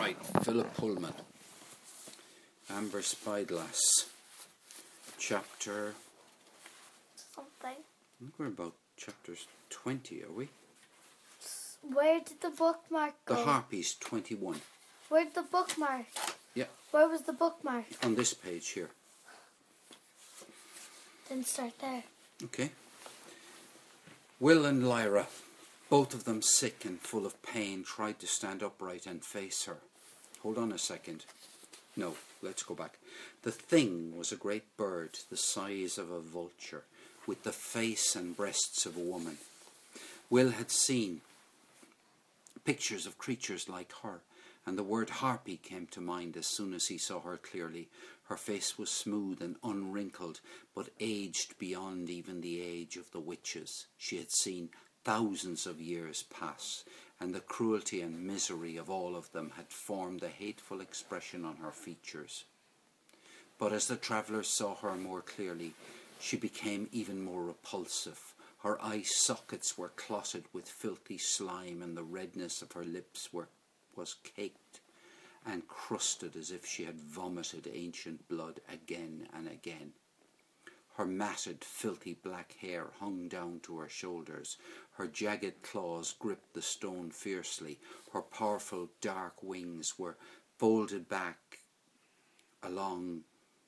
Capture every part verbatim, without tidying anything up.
Right, Philip Pullman, Amber Spyglass, chapter... Something. I think we're about chapters twenty, are we? Where did the bookmark go? The Harpies, twenty-one. Where did the bookmark? Yeah. Where was the bookmark? On this page here. Didn't start there. Okay. Will and Lyra, both of them sick and full of pain, tried to stand upright and face her. Hold on a second. No, let's go back. The thing was a great bird, the size of a vulture, with the face and breasts of a woman. Will had seen pictures of creatures like her, and the word harpy came to mind as soon as he saw her clearly. Her face was smooth and unwrinkled, but aged beyond even the age of the witches. She had seen thousands of years pass, and the cruelty and misery of all of them had formed a hateful expression on her features. But as the travellers saw her more clearly, she became even more repulsive. Her eye sockets were clotted with filthy slime, and the redness of her lips were, was caked and crusted as if she had vomited ancient blood again and again. Her matted, filthy black hair hung down to her shoulders. Her jagged claws gripped the stone fiercely. Her powerful dark wings were folded back along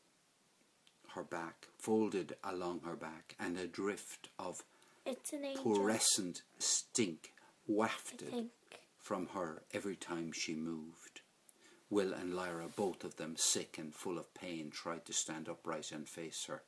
her back, folded along her back, and a drift of It's an angel. fluorescent stink I wafted think. from her every time she moved. Will and Lyra, both of them sick and full of pain, tried to stand upright and face her.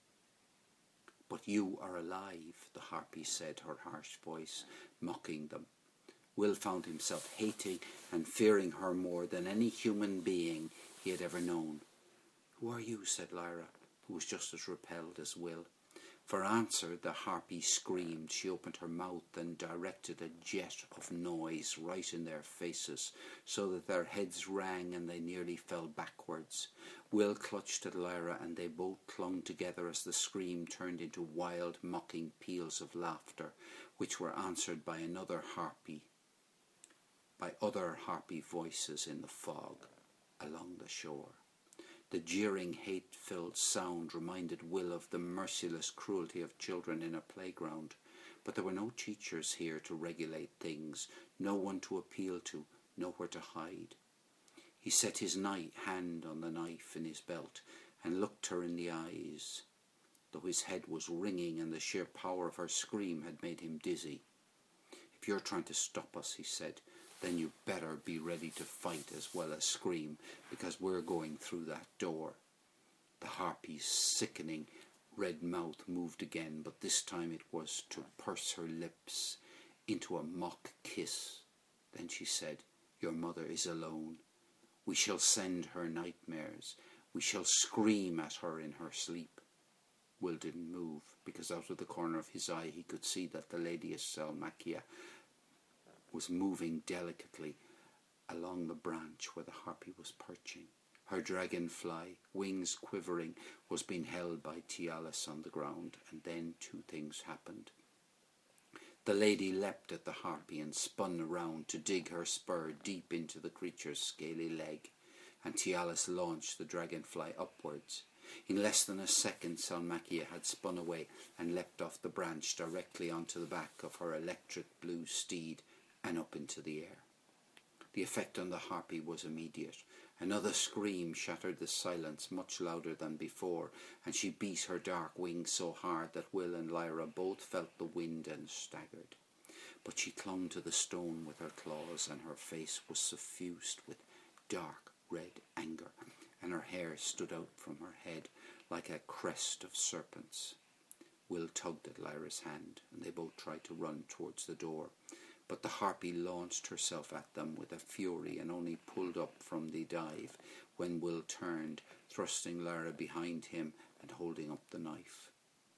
"But you are alive," the harpy said, her harsh voice mocking them. Will found himself hating and fearing her more than any human being he had ever known. "Who are you?" said Lyra, who was just as repelled as Will. For answer, the harpy screamed. She opened her mouth and directed a jet of noise right in their faces, so that their heads rang and they nearly fell backwards. Will clutched at Lyra, and they both clung together as the scream turned into wild, mocking peals of laughter, which were answered by another harpy, by other harpy voices in the fog along the shore. The jeering, hate-filled sound reminded Will of the merciless cruelty of children in a playground, but there were no teachers here to regulate things, no one to appeal to, nowhere to hide. He set his knife, hand on the knife in his belt and looked her in the eyes, though his head was ringing and the sheer power of her scream had made him dizzy. "If you're trying to stop us," he said, "then you better be ready to fight as well as scream, because we're going through that door." The harpy's sickening red mouth moved again, but this time it was to purse her lips into a mock kiss. Then she said, "Your mother is alone. We shall send her nightmares. We shall scream at her in her sleep." Will didn't move, because out of the corner of his eye he could see that the Lady of Salmakia was moving delicately along the branch where the harpy was perching. Her dragonfly, wings quivering, was being held by Tialis on the ground, and then two things happened. The lady leapt at the harpy and spun around to dig her spur deep into the creature's scaly leg, and Tialis launched the dragonfly upwards. In less than a second, Salmakia had spun away and leapt off the branch directly onto the back of her electric blue steed and up into the air. The effect on the harpy was immediate. Another scream shattered the silence much louder than before, and she beat her dark wings so hard that Will and Lyra both felt the wind and staggered. But she clung to the stone with her claws, and her face was suffused with dark red anger, and her hair stood out from her head like a crest of serpents. Will tugged at Lyra's hand, and they both tried to run towards the door. But the harpy launched herself at them with a fury and only pulled up from the dive when Will turned, thrusting Lyra behind him and holding up the knife.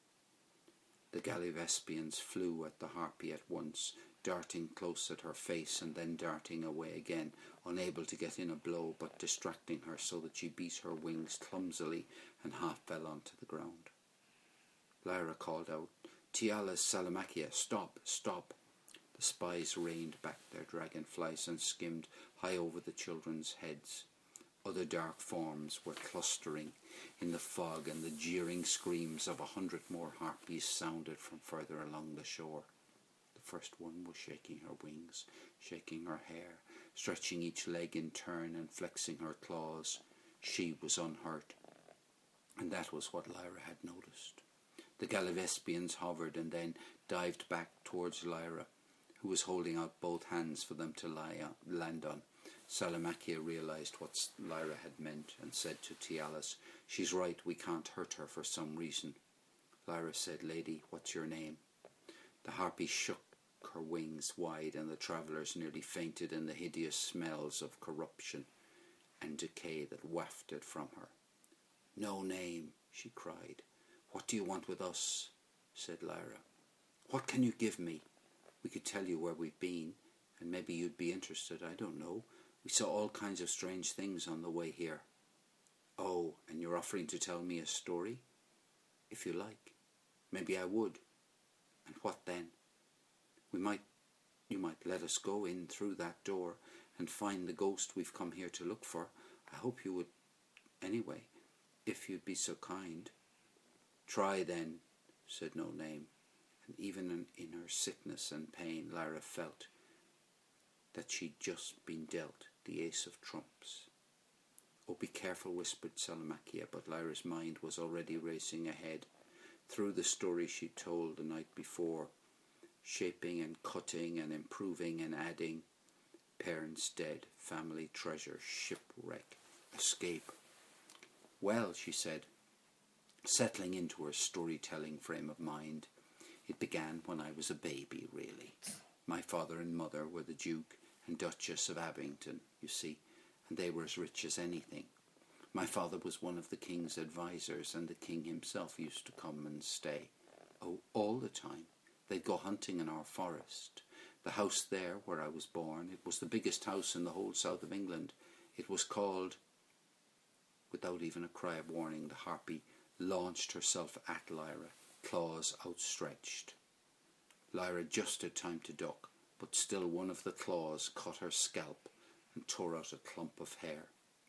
The Gallivespians flew at the harpy at once, darting close at her face and then darting away again, unable to get in a blow, but distracting her so that she beat her wings clumsily and half fell onto the ground. Lyra called out, "Tialis, Salmakia, stop, stop!" The spies reined back their dragonflies and skimmed high over the children's heads. Other dark forms were clustering in the fog, and the jeering screams of a hundred more harpies sounded from further along the shore. The first one was shaking her wings, shaking her hair, stretching each leg in turn and flexing her claws. She was unhurt, and that was what Lyra had noticed. The Gallivespians hovered and then dived back towards Lyra, who was holding out both hands for them to lie on, land on. Salamakia realised what Lyra had meant and said to Tialas, "She's right, we can't hurt her for some reason." Lyra said, "Lady, what's your name?" The harpy shook her wings wide, and the travellers nearly fainted in the hideous smells of corruption and decay that wafted from her. "No name," she cried. "What do you want with us?" said Lyra. "What can you give me? We could tell you where we've been, and maybe you'd be interested, I don't know. We saw all kinds of strange things on the way here." "Oh, and you're offering to tell me a story?" "If you like. Maybe I would." "And what then?" We might, you might let us go in through that door and find the ghost we've come here to look for. I hope you would, anyway, if you'd be so kind." "Try then," said No Name, and even in, in her sickness and pain, Lyra felt that she'd just been dealt the ace of trumps. "Oh, be careful," whispered Salamakia, but Lyra's mind was already racing ahead through the story she'd told the night before, shaping and cutting and improving and adding. Parents dead, family treasure, shipwreck, escape. "Well," she said, settling into her storytelling frame of mind, "it began when I was a baby, really. My father and mother were the Duke and Duchess of Abington, you see, and they were as rich as anything. My father was one of the king's advisers, and the king himself used to come and stay. Oh, all the time. They'd go hunting in our forest. The house there where I was born, it was the biggest house in the whole south of England. It was called..." Without even a cry of warning, the harpy launched herself at Lyra, claws outstretched. Lyra just had time to duck, but still one of the claws caught her scalp and tore out a clump of hair.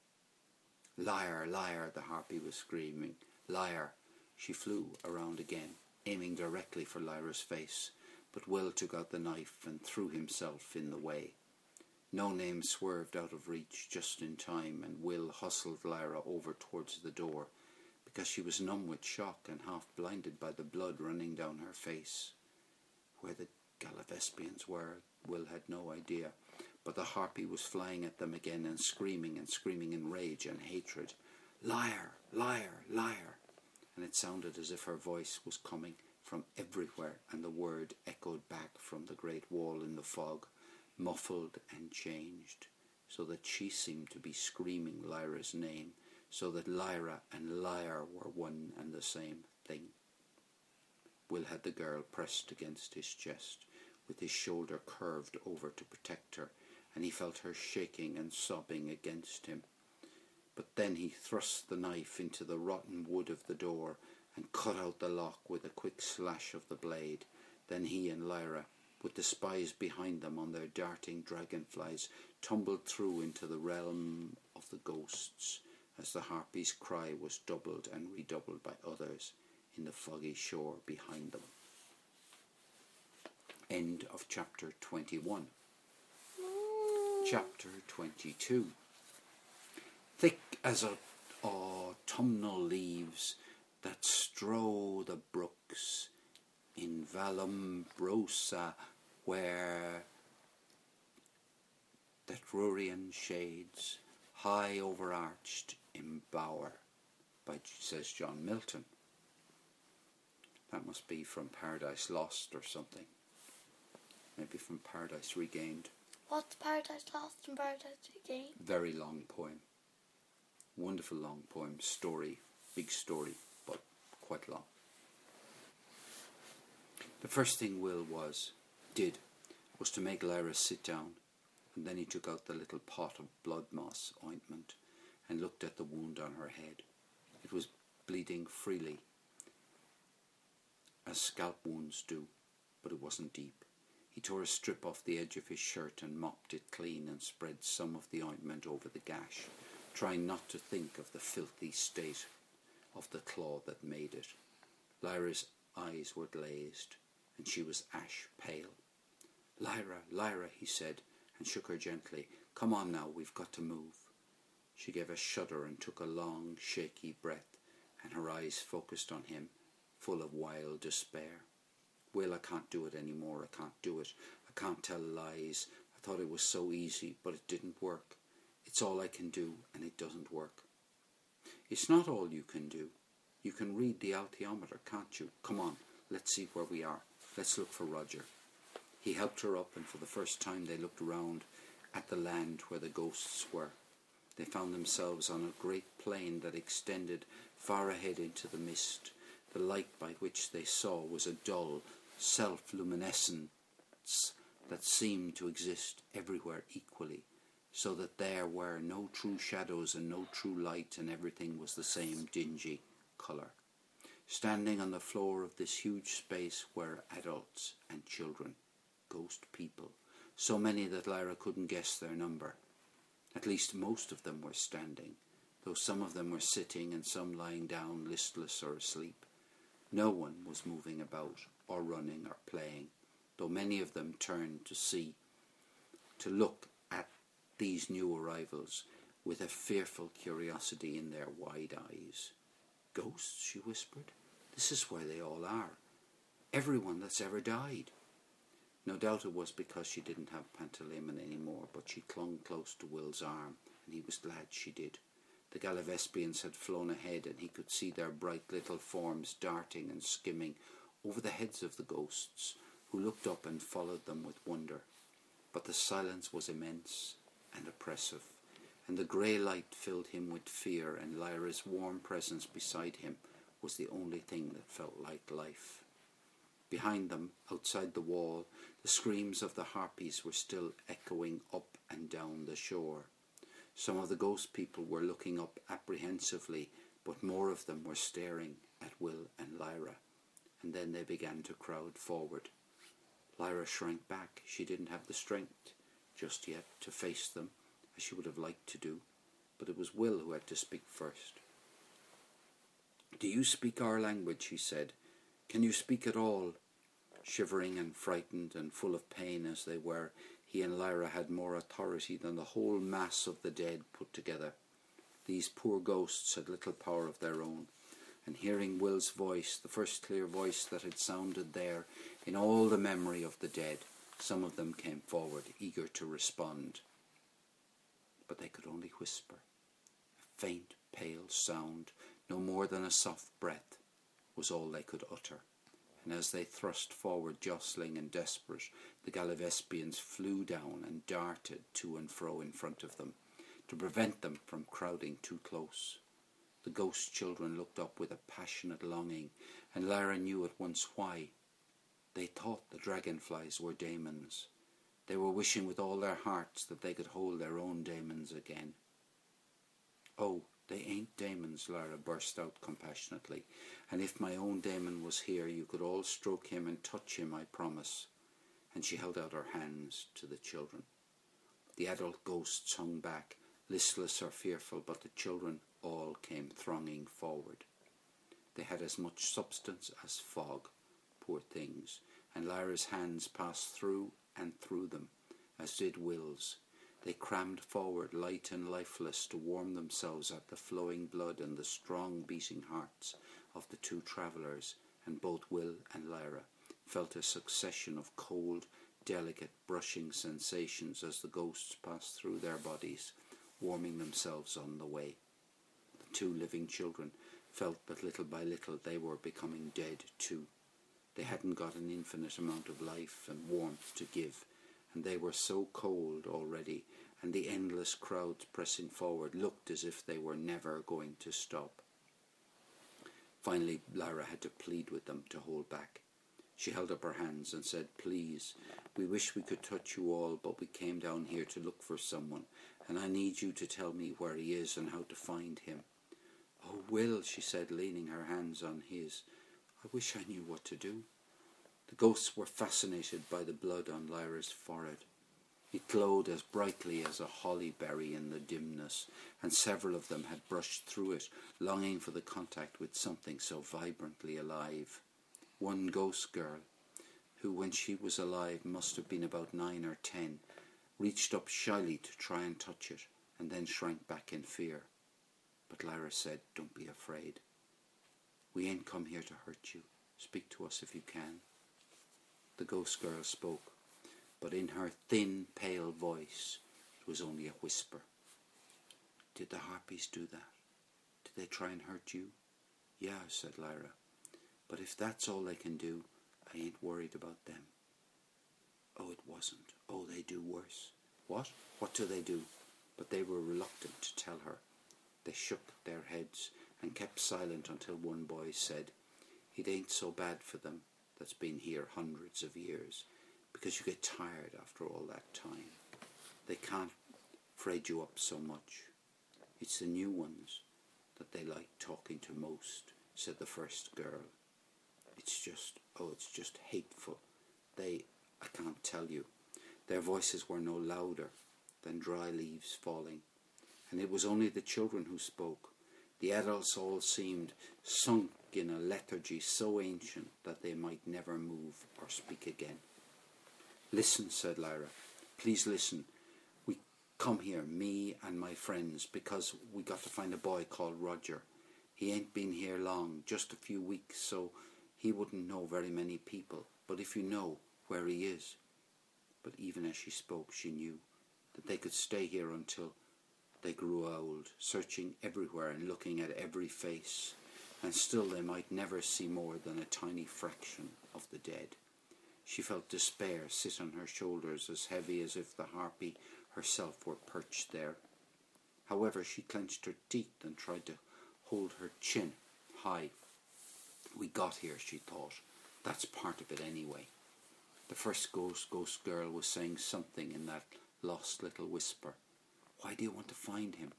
"Liar, liar," the harpy was screaming. "Liar." She flew around again, aiming directly for Lyra's face, but Will took out the knife and threw himself in the way. No Name swerved out of reach just in time, and Will hustled Lyra over towards the door, because she was numb with shock and half blinded by the blood running down her face. Where the Gallivespians were, Will had no idea, but the harpy was flying at them again and screaming and screaming in rage and hatred. "Liar, liar, liar!" And it sounded as if her voice was coming from everywhere, and the word echoed back from the great wall in the fog, muffled and changed, so that she seemed to be screaming Lyra's name, so that Lyra and liar were one and the same thing. Will had the girl pressed against his chest, with his shoulder curved over to protect her, and he felt her shaking and sobbing against him. But then he thrust the knife into the rotten wood of the door and cut out the lock with a quick slash of the blade. Then he and Lyra, with the spies behind them on their darting dragonflies, tumbled through into the realm of the ghosts, as the harpy's cry was doubled and redoubled by others in the foggy shore behind them. End of chapter twenty-one. Chapter twenty-two. Thick as autumnal leaves that strow the brooks in Vallombrosa, where that Rurian shades high overarched embower, by, says John Milton. That must be from Paradise Lost or something. Maybe from Paradise Regained. What's Paradise Lost and Paradise Regained? Very long poem. Wonderful long poem. Story. Big story, but quite long. The first thing Will was, did, was to make Lyra sit down, and then he took out the little pot of blood moss ointment and looked at the wound on her head. It was bleeding freely, as scalp wounds do, but it wasn't deep. He tore a strip off the edge of his shirt and mopped it clean and spread some of the ointment over the gash, trying not to think of the filthy state of the claw that made it. Lyra's eyes were glazed, and she was ash pale. "Lyra, Lyra," he said, and shook her gently. "Come on now, we've got to move." She gave a shudder and took a long, shaky breath, and her eyes focused on him, full of wild despair. "Will, I can't do it any more. I can't do it. I can't tell lies. I thought it was so easy, but it didn't work. It's all I can do, and it doesn't work." "It's not all you can do. You can read the altiometer, can't you? Come on, let's see where we are. Let's look for Roger." He helped her up, and for the first time they looked around at the land where the ghosts were. They found themselves on a great plain that extended far ahead into the mist. The light by which they saw was a dull, self-luminescence that seemed to exist everywhere equally, so that there were no true shadows and no true light, and everything was the same dingy colour. Standing on the floor of this huge space were adults and children, ghost people, so many that Lyra couldn't guess their number. At least most of them were standing, though some of them were sitting and some lying down, listless or asleep. No one was moving about, or running, or playing, though many of them turned to see, to look at these new arrivals with a fearful curiosity in their wide eyes. "Ghosts," she whispered. "This is where they all are. Everyone that's ever died." No doubt it was because she didn't have Pantalaimon anymore, but she clung close to Will's arm, and he was glad she did. The Galavespians had flown ahead, and he could see their bright little forms darting and skimming over the heads of the ghosts, who looked up and followed them with wonder. But the silence was immense and oppressive, and the grey light filled him with fear, and Lyra's warm presence beside him was the only thing that felt like life. Behind them, outside the wall, the screams of the harpies were still echoing up and down the shore. Some of the ghost people were looking up apprehensively, but more of them were staring at Will and Lyra, and then they began to crowd forward. Lyra shrank back. She didn't have the strength just yet to face them, as she would have liked to do, but it was Will who had to speak first. "Do you speak our language?" he said. "Can you speak at all?" Shivering and frightened and full of pain as they were, he and Lyra had more authority than the whole mass of the dead put together. These poor ghosts had little power of their own, and hearing Will's voice, the first clear voice that had sounded there in all the memory of the dead, some of them came forward, eager to respond. But they could only whisper. A faint, pale sound, no more than a soft breath, was all they could utter. And as they thrust forward, jostling and desperate, the Galavespians flew down and darted to and fro in front of them, to prevent them from crowding too close. The ghost children looked up with a passionate longing, and Lyra knew at once why. They thought the dragonflies were daemons. They were wishing with all their hearts that they could hold their own daemons again. "Oh, they ain't daemons," Lyra burst out compassionately. "And if my own daemon was here, you could all stroke him and touch him, I promise." And she held out her hands to the children. The adult ghosts hung back, listless or fearful, but the children all came thronging forward. They had as much substance as fog, poor things, and Lyra's hands passed through and through them, as did Will's. They crammed forward, light and lifeless, to warm themselves at the flowing blood and the strong beating hearts of the two travellers, and both Will and Lyra felt a succession of cold, delicate, brushing sensations as the ghosts passed through their bodies, warming themselves on the way. The two living children felt that little by little they were becoming dead too. They hadn't got an infinite amount of life and warmth to give, and they were so cold already, and the endless crowds pressing forward looked as if they were never going to stop. Finally, Lyra had to plead with them to hold back. She held up her hands and said, "Please, we wish we could touch you all, but we came down here to look for someone, and I need you to tell me where he is and how to find him." "Oh, Will," she said, leaning her hands on his, "I wish I knew what to do." The ghosts were fascinated by the blood on Lyra's forehead. It glowed as brightly as a holly berry in the dimness, and several of them had brushed through it, longing for the contact with something so vibrantly alive. One ghost girl, who when she was alive must have been about nine or ten, reached up shyly to try and touch it, and then shrank back in fear. But Lyra said, "Don't be afraid. We ain't come here to hurt you. Speak to us if you can." The ghost girl spoke, but in her thin, pale voice it was only a whisper. "Did the harpies do that? Did they try and hurt you?" "Yeah," said Lyra. "But if that's all they can do, I ain't worried about them." "Oh, it wasn't. Oh, they do worse." "What? What do they do?" But they were reluctant to tell her. They shook their heads and kept silent until one boy said, "It ain't so bad for them that's been here hundreds of years, because you get tired after all that time. They can't fraid you up so much. It's the new ones that they like talking to most," said the first girl. "It's just, oh, it's just hateful. They, I can't tell you." Their voices were no louder than dry leaves falling, and it was only the children who spoke. The adults all seemed sunk in a lethargy so ancient that they might never move or speak again. "Listen," said Lyra. "Please listen. We come here, me and my friends, because we got to find a boy called Roger. He ain't been here long, just a few weeks, so he wouldn't know very many people. But if you know where he is..." But even as she spoke, she knew that they could stay here until they grew old, searching everywhere and looking at every face, and still they might never see more than a tiny fraction of the dead. She felt despair sit on her shoulders, as heavy as if the harpy herself were perched there. However, she clenched her teeth and tried to hold her chin high. "We got here," she thought. "That's part of it anyway." The first ghost ghost girl was saying something in that lost little whisper. "Why do you want to find him?"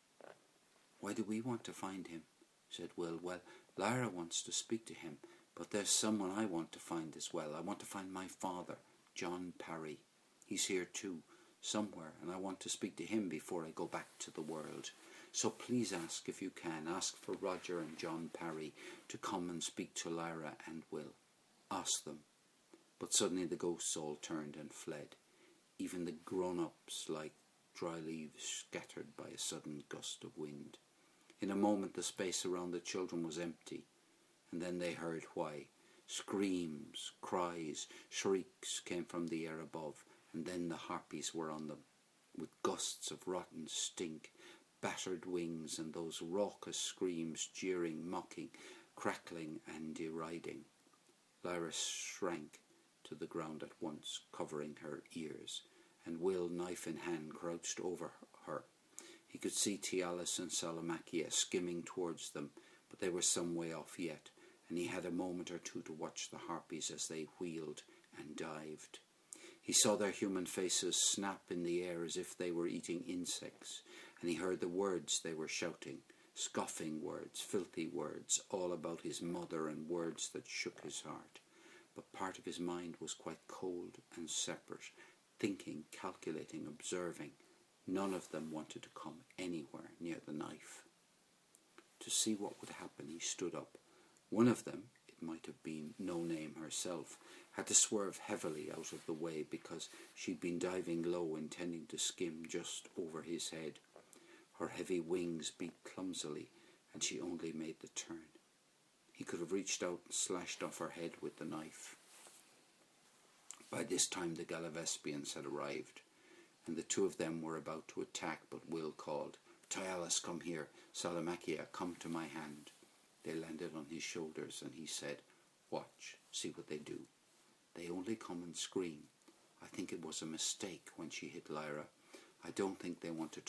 "Why do we want to find him?" said Will. "Well, Lyra wants to speak to him, but there's someone I want to find as well. I want to find my father, John Parry. He's here too, somewhere, and I want to speak to him before I go back to the world. So please ask, if you can, ask for Roger and John Parry to come and speak to Lyra and Will. Ask them." But suddenly the ghosts all turned and fled, even the grown-ups like dry leaves scattered by a sudden gust of wind. In a moment the space around the children was empty, and then they heard why. Screams, cries, shrieks came from the air above, and then the harpies were on them, with gusts of rotten stink, battered wings, and those raucous screams, jeering, mocking, crackling and deriding. Lyra shrank to the ground at once, covering her ears, and Will, knife in hand, crouched over her. He could see Tialis and Salamakia skimming towards them, but they were some way off yet, and he had a moment or two to watch the harpies as they wheeled and dived. He saw their human faces snap in the air as if they were eating insects, and he heard the words they were shouting, scoffing words, filthy words, all about his mother, and words that shook his heart. But part of his mind was quite cold and separate, thinking, calculating, observing. None of them wanted to come anywhere near the knife. To see what would happen, he stood up. One of them, it might have been No Name herself, had to swerve heavily out of the way because she'd been diving low, intending to skim just over his head. Her heavy wings beat clumsily, and she only made the turn. He could have reached out and slashed off her head with the knife. By this time the Galavespians had arrived, and the two of them were about to attack, but Will called, "Tialis, come here. Salamakia, come to my hand." They landed on his shoulders, and he said, "Watch, see what they do. They only come and scream. I think it was a mistake when she hit Lyra. I don't think they want to